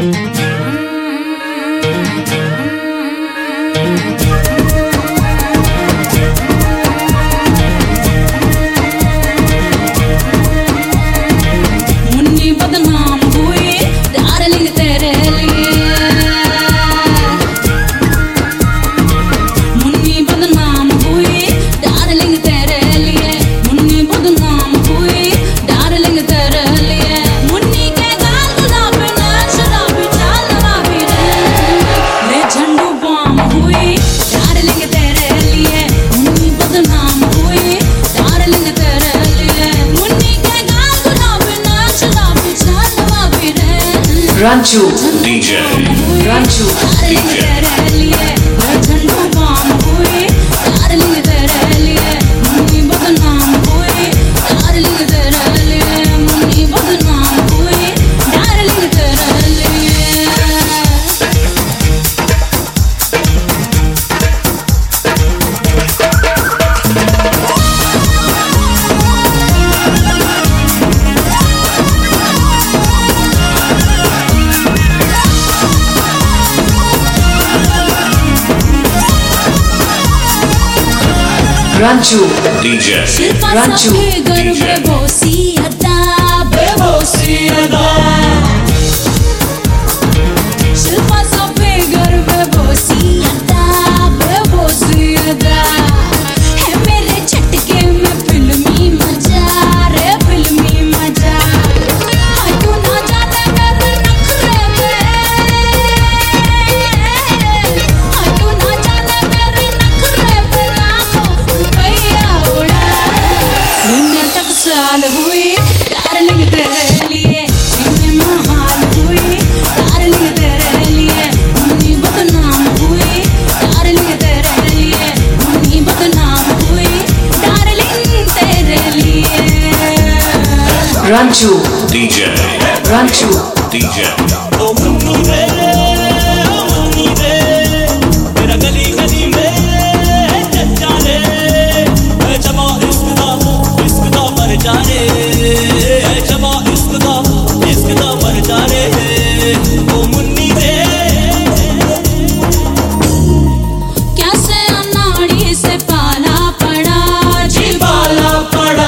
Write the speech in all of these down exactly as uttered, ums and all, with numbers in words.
Ranchu D J Ranchu D J Ranchu D J Ranchu D J Bebosi ada Bebosi ada Shilpa sabe gar Bebosi ada Bebosi ada है मेरे झटके में फिल्मी मजा रे फिल्मी मजा हाँ तू ना जाने मेरे नखरे में हाँ तू ना जाने मेरे नखरे में साल हुई डार्लिंग तेरे लिए मैं महाल हुई डार्लिंग तेरे लिए मुन्नी बदनाम हुई डार्लिंग तेरे लिए मुन्नी बदनाम हुई डार्लिंग तेरे लिए Ranchu D J Ranchu D J ओ मुन्नी रे ओ मुन्नी रे तेरा गली गली में चचा रे जमा इश्क दा इश्क दा मर जाने जमा इश्क दा इश्क दा मर जाने ओ मुन्नी रे कैसे अनाड़ी से पाला पड़ा जी पाला पड़ा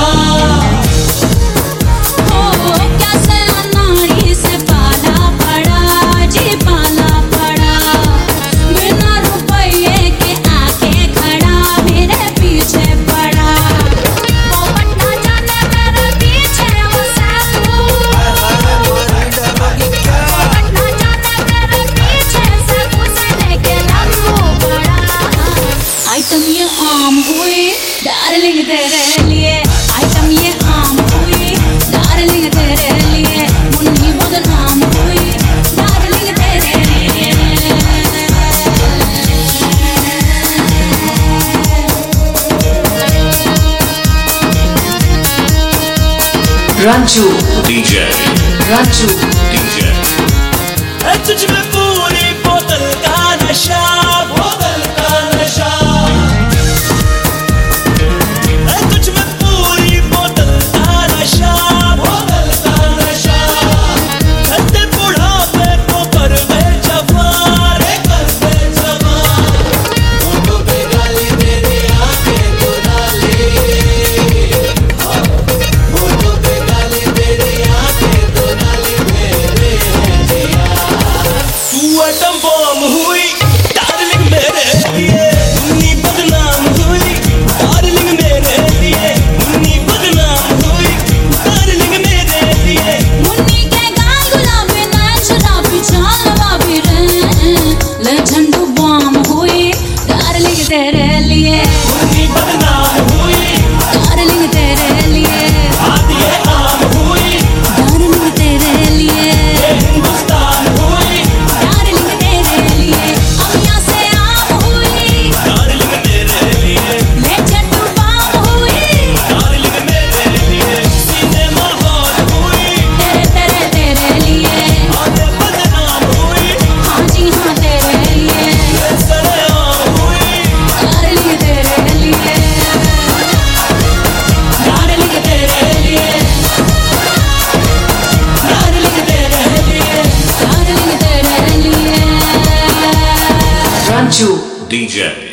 हो कैसे अनाड़ी से पाला पड़ा जी पाला पड़ा बिना रुपये के आके खड़ा मेरे पीछे पड़ा वो पटना जाने मेरे पीछे वो साधु वो पटना जाने मेरे पीछे साधु से लेके लम्बू पड़ा आइटम ये आम हुई डार्लिंग तेरे लिए आइटम ये आम हुई डार्लिंग तेरे लिए मुन्नी बदनाम हुई डार्लिंग तेरे लिए Ranchu D J Ranchu D J तुझ में पूरी बोतल का नशा बोतल का नशा तुझ में पूरी बोतल का नशा बोतल का नशा करते बुढ़ापे को कर दे जवान कर दे जवान होठों पे गाली मेरी आंखें तो डाली होठों पे गाली मेरी आंखें तो डाली Ranju D J